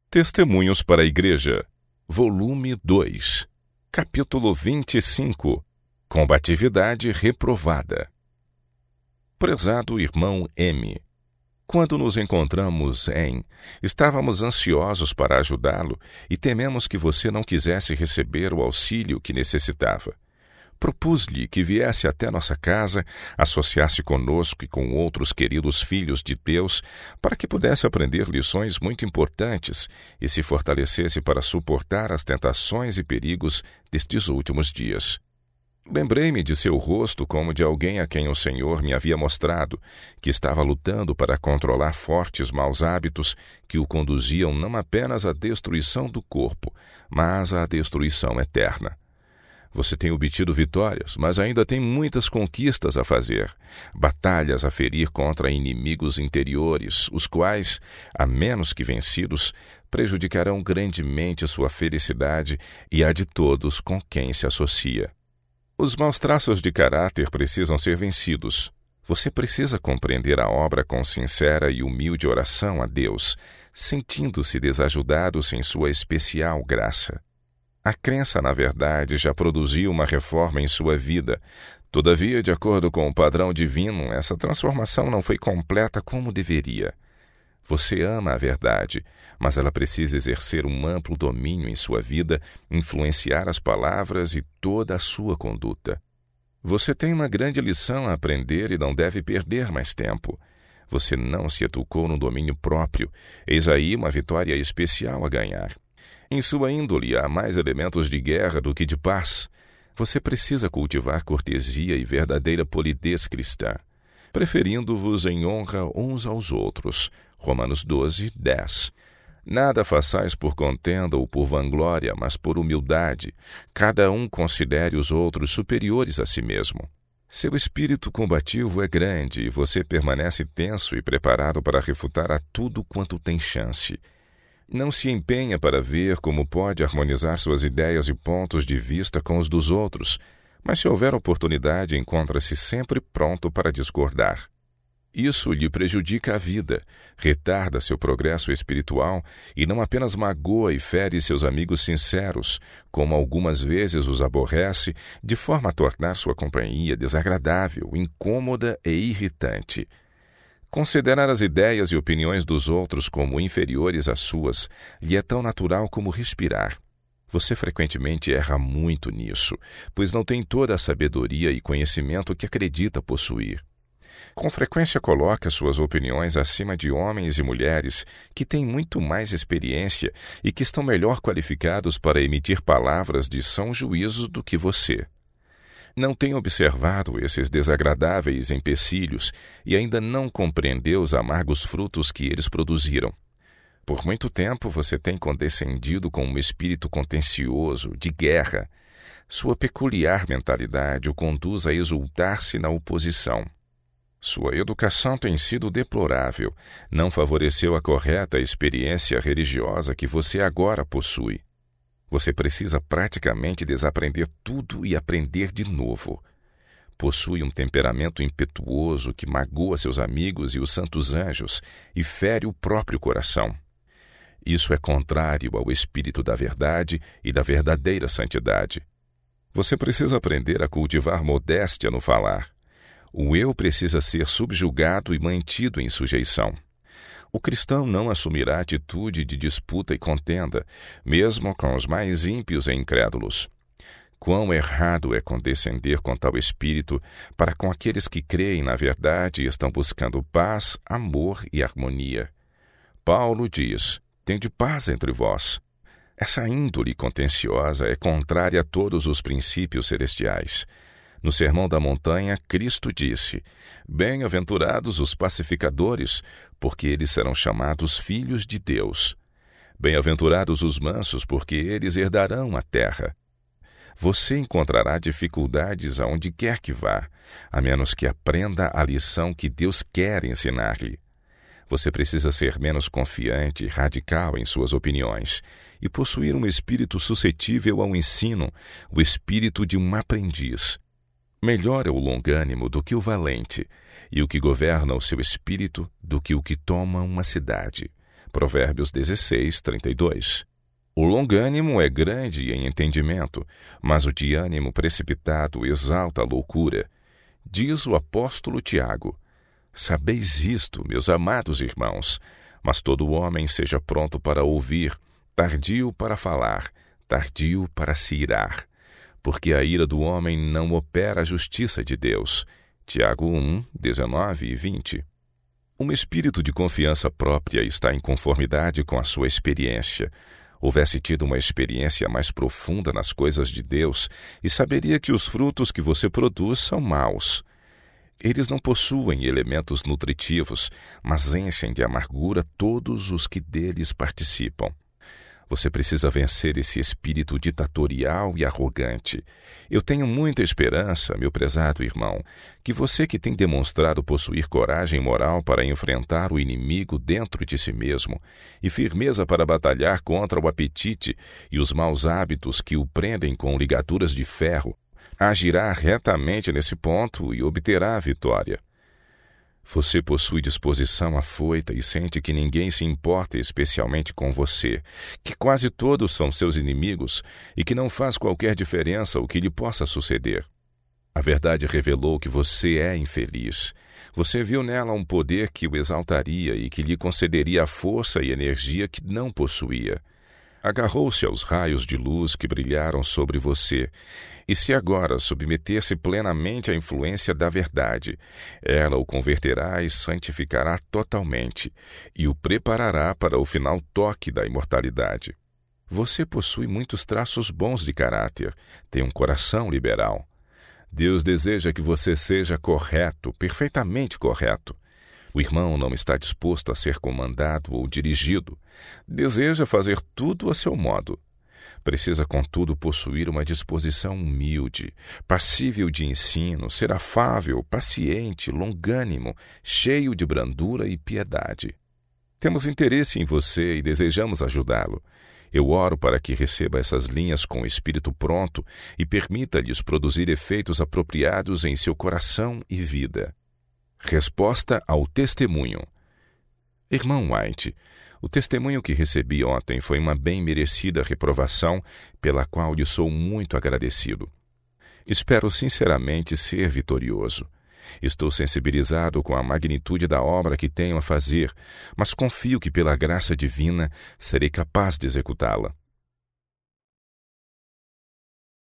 Testemunhos para a Igreja, volume 2, capítulo 25, Combatividade reprovada. Prezado irmão M., quando nos encontramos estávamos ansiosos para ajudá-lo e tememos que você não quisesse receber o auxílio que necessitava. Propus-lhe que viesse até nossa casa, associasse conosco e com outros queridos filhos de Deus, para que pudesse aprender lições muito importantes e se fortalecesse para suportar as tentações e perigos destes últimos dias. Lembrei-me de seu rosto como de alguém a quem o Senhor me havia mostrado, que estava lutando para controlar fortes maus hábitos que o conduziam não apenas à destruição do corpo, mas à destruição eterna. Você tem obtido vitórias, mas ainda tem muitas conquistas a fazer, batalhas a ferir contra inimigos interiores, os quais, a menos que vencidos, prejudicarão grandemente sua felicidade e a de todos com quem se associa. Os maus traços de caráter precisam ser vencidos. Você precisa compreender a obra com sincera e humilde oração a Deus, sentindo-se desajudado sem sua especial graça. A crença na verdade já produziu uma reforma em sua vida. Todavia, de acordo com o padrão divino, essa transformação não foi completa como deveria. Você ama a verdade, mas ela precisa exercer um amplo domínio em sua vida, influenciar as palavras e toda a sua conduta. Você tem uma grande lição a aprender e não deve perder mais tempo. Você não se educou no domínio próprio. Eis aí uma vitória especial a ganhar. Em sua índole há mais elementos de guerra do que de paz. Você precisa cultivar cortesia e verdadeira polidez cristã, preferindo-vos em honra uns aos outros. Romanos 12, 10. Nada façais por contenda ou por vanglória, mas por humildade. Cada um considere os outros superiores a si mesmo. Seu espírito combativo é grande e você permanece tenso e preparado para refutar a tudo quanto tem chance. Não se empenha para ver como pode harmonizar suas ideias e pontos de vista com os dos outros, mas se houver oportunidade, encontra-se sempre pronto para discordar. Isso lhe prejudica a vida, retarda seu progresso espiritual e não apenas magoa e fere seus amigos sinceros, como algumas vezes os aborrece, de forma a tornar sua companhia desagradável, incômoda e irritante. Considerar as ideias e opiniões dos outros como inferiores às suas lhe é tão natural como respirar. Você frequentemente erra muito nisso, pois não tem toda a sabedoria e conhecimento que acredita possuir. Com frequência coloca suas opiniões acima de homens e mulheres que têm muito mais experiência e que estão melhor qualificados para emitir palavras de são juízo do que você. Não tem observado esses desagradáveis empecilhos e ainda não compreendeu os amargos frutos que eles produziram. Por muito tempo você tem condescendido com um espírito contencioso, de guerra. Sua peculiar mentalidade o conduz a exultar-se na oposição. Sua educação tem sido deplorável, não favoreceu a correta experiência religiosa que você agora possui. Você precisa praticamente desaprender tudo e aprender de novo. Possui um temperamento impetuoso que magoa seus amigos e os santos anjos e fere o próprio coração. Isso é contrário ao espírito da verdade e da verdadeira santidade. Você precisa aprender a cultivar modéstia no falar. O eu precisa ser subjugado e mantido em sujeição. O cristão não assumirá atitude de disputa e contenda, mesmo com os mais ímpios e incrédulos. Quão errado é condescender com tal espírito para com aqueles que creem na verdade e estão buscando paz, amor e harmonia. Paulo diz: tende paz entre vós. Essa índole contenciosa é contrária a todos os princípios celestiais. No Sermão da Montanha, Cristo disse: bem-aventurados os pacificadores, porque eles serão chamados filhos de Deus. Bem-aventurados os mansos, porque eles herdarão a terra. Você encontrará dificuldades aonde quer que vá, a menos que aprenda a lição que Deus quer ensinar-lhe. Você precisa ser menos confiante e radical em suas opiniões e possuir um espírito suscetível ao ensino, o espírito de um aprendiz. Melhor é o longânimo do que o valente, e o que governa o seu espírito do que o que toma uma cidade. Provérbios 16:32. O longânimo é grande em entendimento, mas o de ânimo precipitado exalta a loucura. Diz o apóstolo Tiago: sabeis isto, meus amados irmãos, mas todo homem seja pronto para ouvir, tardio para falar, tardio para se irar, porque a ira do homem não opera a justiça de Deus. Tiago 1:19 e 20. Um espírito de confiança própria está em conformidade com a sua experiência. Houvesse tido uma experiência mais profunda nas coisas de Deus e saberia que os frutos que você produz são maus. Eles não possuem elementos nutritivos, mas enchem de amargura todos os que deles participam. Você precisa vencer esse espírito ditatorial e arrogante. Eu tenho muita esperança, meu prezado irmão, que você que tem demonstrado possuir coragem moral para enfrentar o inimigo dentro de si mesmo e firmeza para batalhar contra o apetite e os maus hábitos que o prendem com ligaduras de ferro, agirá retamente nesse ponto e obterá a vitória. Você possui disposição afoita e sente que ninguém se importa especialmente com você, que quase todos são seus inimigos e que não faz qualquer diferença o que lhe possa suceder. A verdade revelou que você é infeliz. Você viu nela um poder que o exaltaria e que lhe concederia a força e energia que não possuía. Agarrou-se aos raios de luz que brilharam sobre você, e se agora submeter-se plenamente à influência da verdade, ela o converterá e santificará totalmente, e o preparará para o final toque da imortalidade. Você possui muitos traços bons de caráter, tem um coração liberal. Deus deseja que você seja correto, perfeitamente correto. O irmão não está disposto a ser comandado ou dirigido. Deseja fazer tudo a seu modo. Precisa, contudo, possuir uma disposição humilde, passível de ensino, ser afável, paciente, longânimo, cheio de brandura e piedade. Temos interesse em você e desejamos ajudá-lo. Eu oro para que receba essas linhas com o espírito pronto e permita-lhes produzir efeitos apropriados em seu coração e vida. Resposta ao testemunho. Irmão White, o testemunho que recebi ontem foi uma bem merecida reprovação, pela qual lhe sou muito agradecido. Espero sinceramente ser vitorioso. Estou sensibilizado com a magnitude da obra que tenho a fazer, mas confio que pela graça divina serei capaz de executá-la.